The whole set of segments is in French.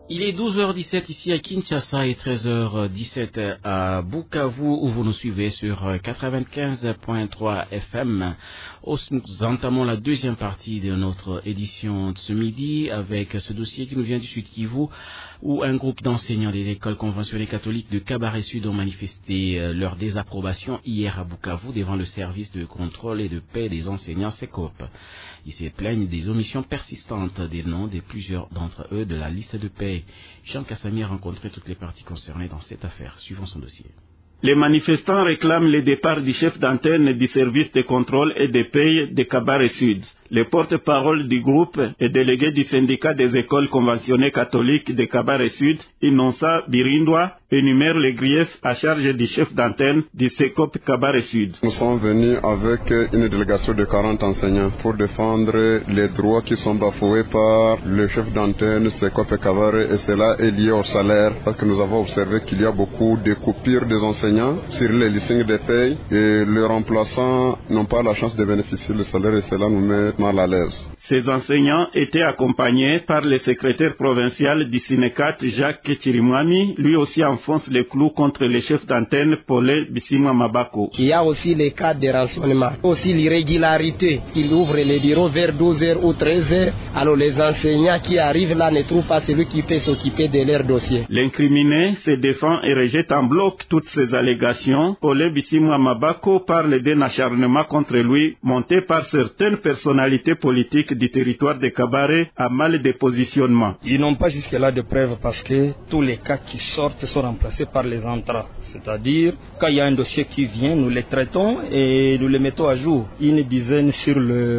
Il est 12h17 ici à Kinshasa et 13h17 à Bukavu où vous nous suivez sur 95.3 FM. Nous entamons la deuxième partie de notre édition de ce midi avec ce dossier qui nous vient du Sud Kivu où un groupe d'enseignants des écoles conventionnées catholiques de Kabaré Sud ont manifesté leur désapprobation hier à Bukavu devant le service de contrôle et de paix des enseignants SECOP. Ils se plaignent des omissions persistantes des noms de plusieurs d'entre eux de la liste de paix. Jean Kassami a rencontré toutes les parties concernées dans cette affaire. Suivons son dossier. Les manifestants réclament le départ du chef d'antenne du service de contrôle et de paie de Kabaré Sud. Le porte-parole du groupe et délégué du syndicat des écoles conventionnées catholiques de Kabaré Sud, Innocent Birindwa, énumère les griefs à charge du chef d'antenne du SECOP Kabaré Sud. Nous sommes venus avec une délégation de 40 enseignants pour défendre les droits qui sont bafoués par le chef d'antenne SECOP Kabaré, et cela est lié au salaire parce que nous avons observé qu'il y a beaucoup de coupures des enseignants sur les listings de paye et les remplaçants n'ont pas la chance de bénéficier du salaire et cela nous met mal à l'aise. Ces enseignants étaient accompagnés par le secrétaire provincial du Sinecat, Jacques Chirimwami, lui aussi enfonce les clous contre le chef d'antenne Paulé Bissimwa Mabako. Il y a aussi les cas de renseignement, aussi l'irrégularité, qu'il ouvre les bureaux vers 12h ou 13h, alors les enseignants qui arrivent là ne trouvent pas celui qui peut s'occuper de leur dossier. L'incriminé se défend et rejette en bloc toutes ces allégations. Paulé Bissimwa Mabako parle d'un acharnement contre lui monté par certaines personnalités politiques du territoire de Kabaré à mal de positionnement. Ils n'ont pas jusque-là de preuves parce que tous les cas qui sortent sont remplacés par les entrants. C'est-à-dire, quand il y a un dossier qui vient, nous les traitons et nous les mettons à jour. Une dizaine sur le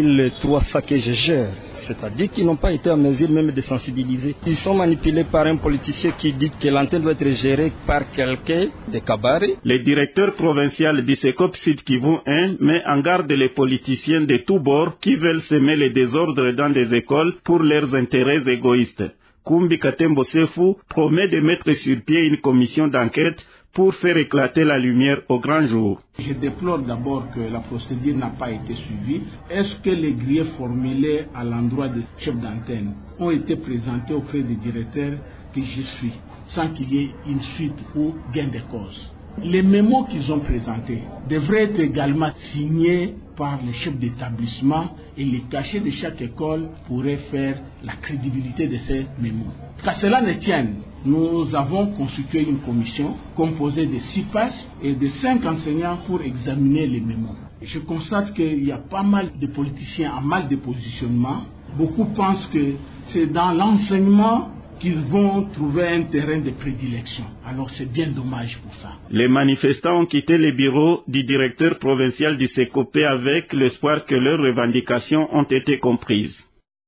1300 que je gère. C'est-à-dire qu'ils n'ont pas été en mesure même de sensibiliser. Ils sont manipulés par un politicien qui dit que l'antenne doit être gérée par quelqu'un de Kabaré. Le directeur provincial du SECOP Sud Kivu 1 met en garde les politiciens de tous bords qui veulent semer les désordres dans des écoles pour leurs intérêts égoïstes. Kumbi Katembo Sefu promet de mettre sur pied une commission d'enquête pour faire éclater la lumière au grand jour. Je déplore d'abord que la procédure n'a pas été suivie. Est-ce que les griefs formulés à l'endroit des chefs d'antenne ont été présentés auprès des directeurs que je suis, sans qu'il y ait une suite ou gain de cause? Les mémos qu'ils ont présentés devraient être également signés par les chefs d'établissement et les cachets de chaque école pourraient faire la crédibilité de ces mémos. Qu'à cela ne tienne, nous avons constitué une commission composée de 6 pages et de 5 enseignants pour examiner les mémos. Je constate qu'il y a pas mal de politiciens en mal de positionnement. Beaucoup pensent que c'est dans l'enseignement qu'ils vont trouver un terrain de prédilection. Alors c'est bien dommage pour ça. Les manifestants ont quitté les bureaux du directeur provincial du SECOP avec l'espoir que leurs revendications ont été comprises.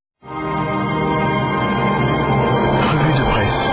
Revue de presse.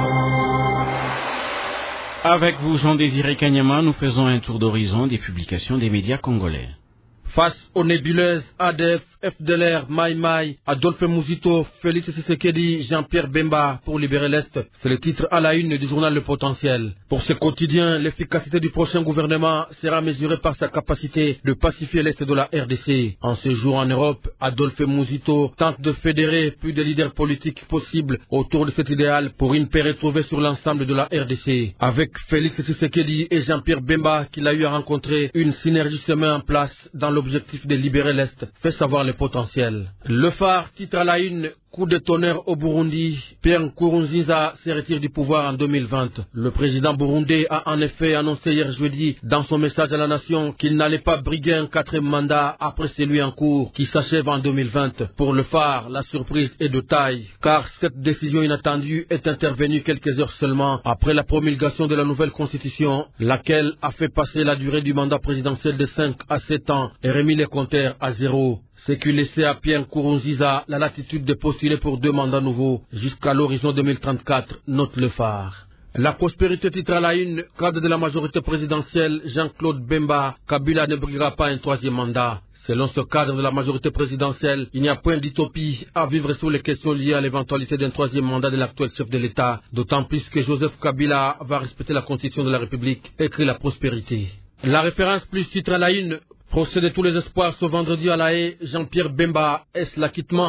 Avec vous, Jean-Désiré Kanyama, nous faisons un tour d'horizon des publications des médias congolais. Face aux nébuleuses ADF, FDLR, Maï, Adolphe Mouzito, Félix Tshisekedi, Jean-Pierre Bemba pour libérer l'Est. C'est le titre à la une du journal Le Potentiel. Pour ce quotidien, l'efficacité du prochain gouvernement sera mesurée par sa capacité de pacifier l'Est de la RDC. En séjour en Europe, Adolphe Mouzito tente de fédérer plus de leaders politiques possibles autour de cet idéal pour une paix retrouvée sur l'ensemble de la RDC. Avec Félix Tshisekedi et Jean-Pierre Bemba qu'il a eu à rencontrer, une synergie se met en place dans l'objectif de libérer l'Est, fait savoir le potentiel. Le Phare titre à la une: coup de tonnerre au Burundi. Pierre Nkurunziza se retire du pouvoir en 2020. Le président burundais a en effet annoncé hier jeudi dans son message à la nation qu'il n'allait pas briguer un 4e mandat après celui en cours qui s'achève en 2020. Pour le Phare, la surprise est de taille car cette décision inattendue est intervenue quelques heures seulement après la promulgation de la nouvelle constitution, laquelle a fait passer la durée du mandat présidentiel de 5 à 7 ans et remis les compteurs à 0. Ce qui laissait à Pierre Nkurunziza la latitude de postuler pour 2 mandats nouveaux jusqu'à l'horizon 2034, note le Phare. La prospérité titre à la une: cadre de la majorité présidentielle, Jean-Claude Bemba, Kabila ne briguera pas un 3e mandat. Selon ce cadre de la majorité présidentielle, il n'y a point d'utopie à vivre sur les questions liées à l'éventualité d'un 3e mandat de l'actuel chef de l'État, d'autant plus que Joseph Kabila va respecter la Constitution de la République, écrit la prospérité. La référence plus titre à la une: procès de tous les espoirs ce vendredi à La Haye, Jean-Pierre Bemba, est-ce l'acquittement?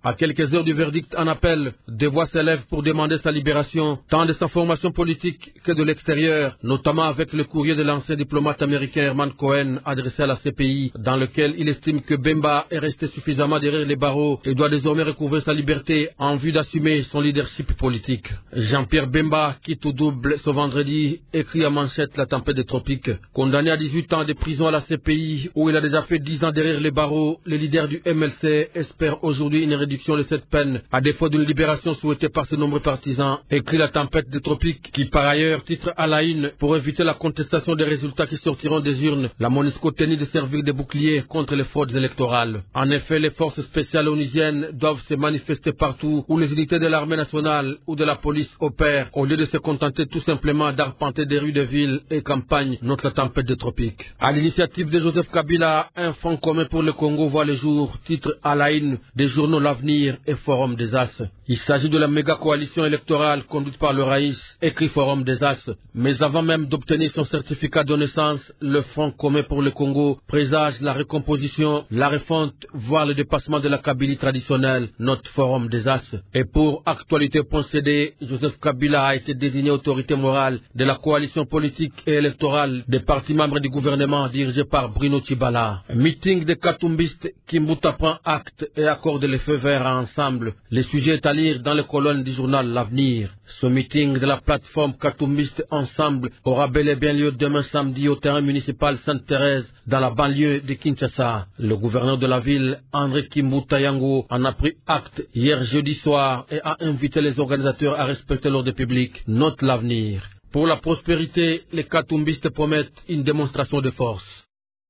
À quelques heures du verdict en appel, des voix s'élèvent pour demander sa libération, tant de sa formation politique que de l'extérieur, notamment avec le courrier de l'ancien diplomate américain Herman Cohen adressé à la CPI, dans lequel il estime que Bemba est resté suffisamment derrière les barreaux et doit désormais recouvrer sa liberté en vue d'assumer son leadership politique. Jean-Pierre Bemba quitte au double ce vendredi, écrit à manchette La tempête des tropiques. Condamné à 18 ans de prison à la CPI, où il a déjà fait 10 ans derrière les barreaux, les leaders du MLC espèrent aujourd'hui une réduction de cette peine, à défaut d'une libération souhaitée par ses nombreux partisans, écrit La tempête des tropiques, qui par ailleurs titre à la une, pour éviter la contestation des résultats qui sortiront des urnes, la MONUSCO tenue de servir de bouclier contre les fraudes électorales. En effet, les forces spéciales onusiennes doivent se manifester partout où les unités de l'armée nationale ou de la police opèrent, au lieu de se contenter tout simplement d'arpenter des rues de villes et campagnes, note La tempête des tropiques. À l'initiative de Joseph Kabila, un fonds commun pour le Congo voit le jour, titre à la une des journaux L'Avenir et Forum des As. Il s'agit de la méga coalition électorale conduite par le Raïs, écrit Forum des As. Mais avant même d'obtenir son certificat de naissance, le Front commun pour le Congo présage la recomposition, la refonte, voire le dépassement de la Kabylie traditionnelle, note Forum des As. Et pour actualité.cd, Joseph Kabila a été désigné autorité morale de la coalition politique et électorale des partis membres du gouvernement dirigé par Bruno Tshibala. Meeting des Katumbistes, Kimbuta prend acte et accorde les feux verts ensemble. Les sujets est à lire dans les colonnes du journal L'Avenir. Ce meeting de la plateforme Katumbiste Ensemble aura bel et bien lieu demain samedi au terrain municipal Sainte-Thérèse dans la banlieue de Kinshasa. Le gouverneur de la ville, André Kimbuta Yango, en a pris acte hier jeudi soir et a invité les organisateurs à respecter l'ordre public. Note L'Avenir. Pour la prospérité, les Katumbistes promettent une démonstration de force.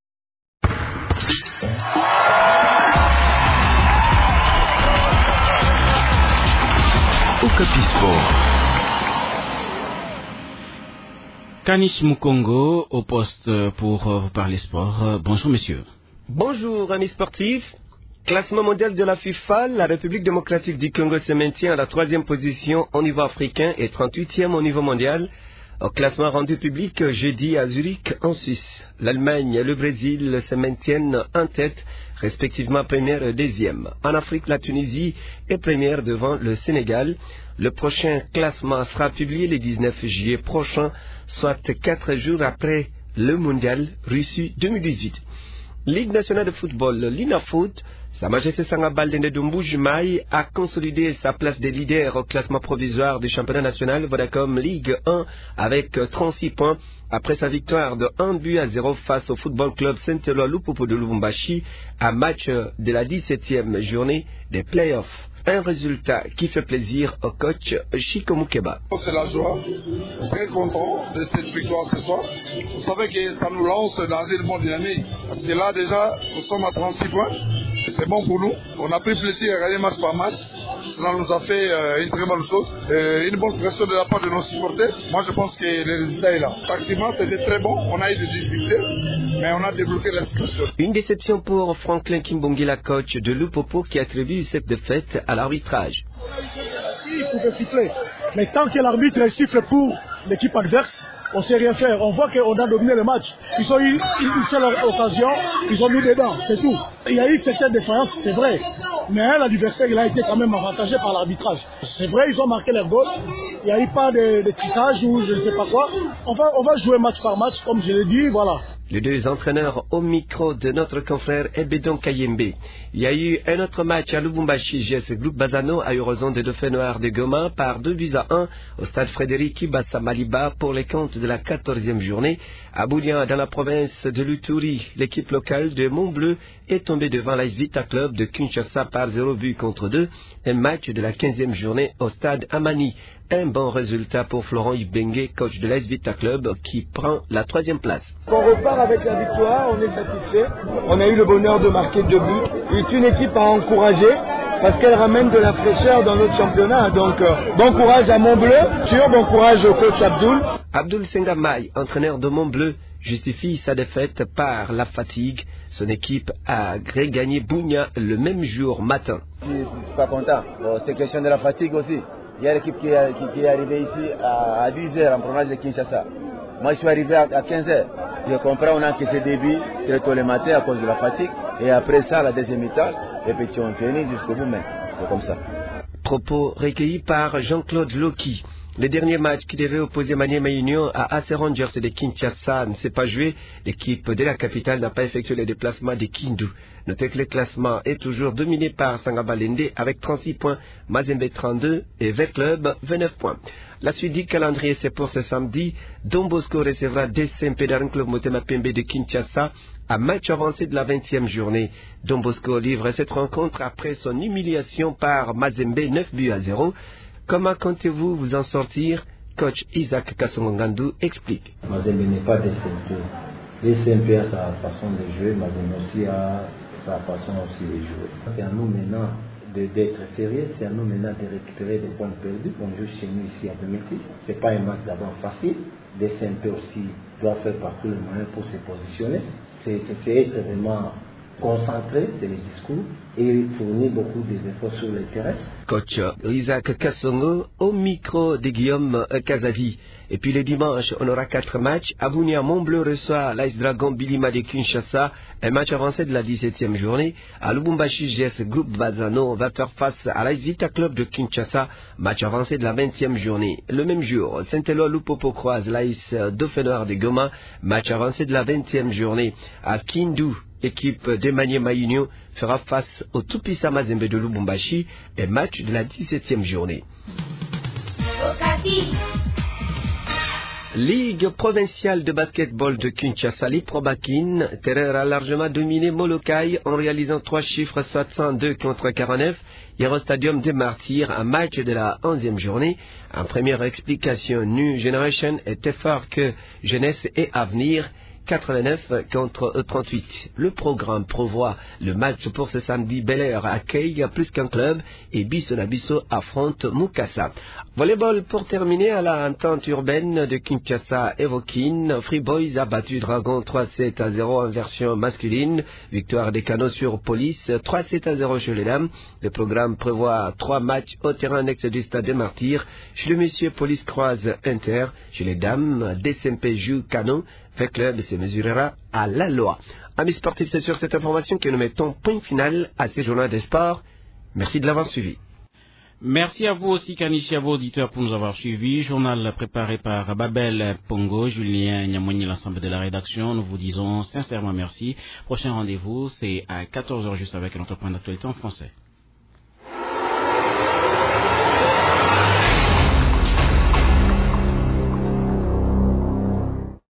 Okapi Sport. Kanish Mukongo au poste pour vous parler sport. Bonjour messieurs. Bonjour amis sportifs. Classement mondial de la FIFA, la République démocratique du Congo se maintient à la 3e position au niveau africain et 38e au niveau mondial. Au classement rendu public jeudi à Zurich en Suisse, l'Allemagne et le Brésil se maintiennent en tête, respectivement première et deuxième. En Afrique, la Tunisie est première devant le Sénégal. Le prochain classement sera publié le 19 juillet prochain, soit 4 jours après le mondial Russie 2018. Ligue nationale de football, l'INAFoot, Sa Majesté Sanga Baldende Doumbouj-Maï a consolidé sa place de leader au classement provisoire du championnat national Vodacom Ligue 1 avec 36 points après sa victoire de 1-0 face au Football Club Saint-Éloi Lupopo de Lubumbashi à match de la 17e journée des playoffs. Un résultat qui fait plaisir au coach Chico Mukeba. C'est la joie, très content de cette victoire ce soir. Vous savez que ça nous lance dans une bonne dynamique. Parce que là déjà, nous sommes à 36 points. Et c'est bon pour nous. On a pris plaisir à gagner match par match. Cela nous a fait une très bonne chose. Une bonne pression de la part de nos supporters. Moi je pense que le résultat est là. Tactiquement c'était très bon. On a eu des difficultés. Mais on a débloqué la situation. Une déception pour Franklin Kimbongila, coach de Lupopo, qui attribue cette défaite à l'arbitrage. Il pouvait siffler. Mais tant que l'arbitre siffle pour l'équipe adverse, on ne sait rien faire. On voit qu'on a dominé le match. Ils ont eu une seule occasion, ils ont mis dedans, c'est tout. Il y a eu certaines défaillances, c'est vrai. Mais l'adversaire, il a été quand même avantagé par l'arbitrage. C'est vrai, ils ont marqué leur goal. Il n'y a eu pas de trichage ou je ne sais pas quoi. On va jouer match par match, comme je l'ai dit, voilà. Les deux entraîneurs au micro de notre confrère Ebedon Kayembe. Il y a eu un autre match à Lubumbashi. GS Groupe Bazano a eu raison des Dauphins Noirs de Goma par 2-1 au stade Frédéric Ibassa Maliba pour les comptes de la 14e journée. À Boulian, dans la province de Luturi, l'équipe locale de Montbleu est tombée devant l'AS Vita Club de Kinshasa par 0-2. Un match de la 15e journée au stade Amani. Un bon résultat pour Florent Ibengue, coach de l'AS Vita Club, qui prend la 3e place. On repart avec la victoire, on est satisfait. On a eu le bonheur de marquer 2 buts. C'est une équipe à encourager parce qu'elle ramène de la fraîcheur dans notre championnat. Donc bon courage à Montbleu, bon courage au coach Abdoul. Abdoul Sengamay, entraîneur de Montbleu, justifie sa défaite par la fatigue. Son équipe a gagné Bounia le même jour matin. Je ne suis pas content. Bon, c'est question de la fatigue aussi. Il y a l'équipe qui est arrivée ici à 10h en province de Kinshasa. Moi, je suis arrivé à 15h. Je comprends, on a encaissé des buts très tôt le matin à cause de la fatigue. Et après ça, la deuxième mi-temps, les petits ont tenu jusqu'au bout. Mais C'est comme ça. Propos recueillis par Jean-Claude Loki. Le dernier match qui devait opposer Maniema Union à AC Rangers de Kinshasa ne s'est pas joué. L'équipe de la capitale n'a pas effectué le déplacement de Kindu. Notez que le classement est toujours dominé par Sangabalende avec 36 points, Mazembe 32 et V-Club 29 points. La suite du calendrier, c'est pour ce samedi. Don Bosco recevra DCMP d'un club Motema Pembe de Kinshasa à match avancé de la 20e journée. Don Bosco livre cette rencontre après son humiliation par Mazembe 9-0. Comment comptez-vous vous en sortir? Coach Isaac Kassongandu explique. Mazembe n'est pas DCMP. DCMP a sa façon de jouer, Mazembe aussi a sa façon aussi de jouer. C'est à nous maintenant d'être sérieux, c'est à nous maintenant de récupérer des points perdus. On joue chez nous ici à domicile. Ce n'est pas un match d'abord facile. DCMP aussi doit faire partout le moyen pour se positionner. C'est être vraiment concentré, c'est le discours, et fournir beaucoup d'efforts sur le terrain. Coach Isaac Kassongo au micro de Guillaume Kazadi. Et puis le dimanche, on aura 4 matchs. Abunia Montbleu reçoit l'Ice Dragon Bilima de Kinshasa, un match avancé de la 17e journée. À Lubumbashi, GS Groupe Bazano va faire face à l'Ice Vita Club de Kinshasa, match avancé de la 20e journée. Le même jour, Saint-Éloi Lupopo croise l'Ice Dauphin Noir de Goma, match avancé de la 20e journée. À Kindu, l'équipe de Maniema Union fera face au Tupisa Mazembe de Lubumbashi, un match de la 17e journée. Ligue provinciale de basketball de Kinshasa, l'Iprobakin, Terreur a largement dominé Molokai en réalisant 3 chiffres 702 contre 49. Stadium des Martyrs, un match de la 11e journée. En première explication, New Generation était fort que Jeunesse et Avenir. 89 contre 38. Le programme prévoit le match pour ce samedi. Bel Air accueille plus qu'un club et Bisso Nabisso affronte Mukasa. Volleyball pour terminer à la entente urbaine de Kinshasa Evokin. Free Boys a battu Dragon 3-7-0 en version masculine. Victoire des Canaux sur Police 3-7-0 chez les dames. Le programme prévoit 3 matchs au terrain annexe du Stade des Martyrs. Chez le monsieur, Police croise Inter. Chez les dames, DCMP joue Canon. Le club se mesurera à la loi. Amis sportifs, c'est sur cette information que nous mettons point final à ces journaux des sports. Merci de l'avoir suivi. Merci à vous aussi, Kanichi, à vos auditeurs pour nous avoir suivis. Journal préparé par Babel Pongo, Julien Niamoni, l'ensemble de la rédaction. Nous vous disons sincèrement merci. Prochain rendez-vous, c'est à 14h juste avec notre point d'actualité en français.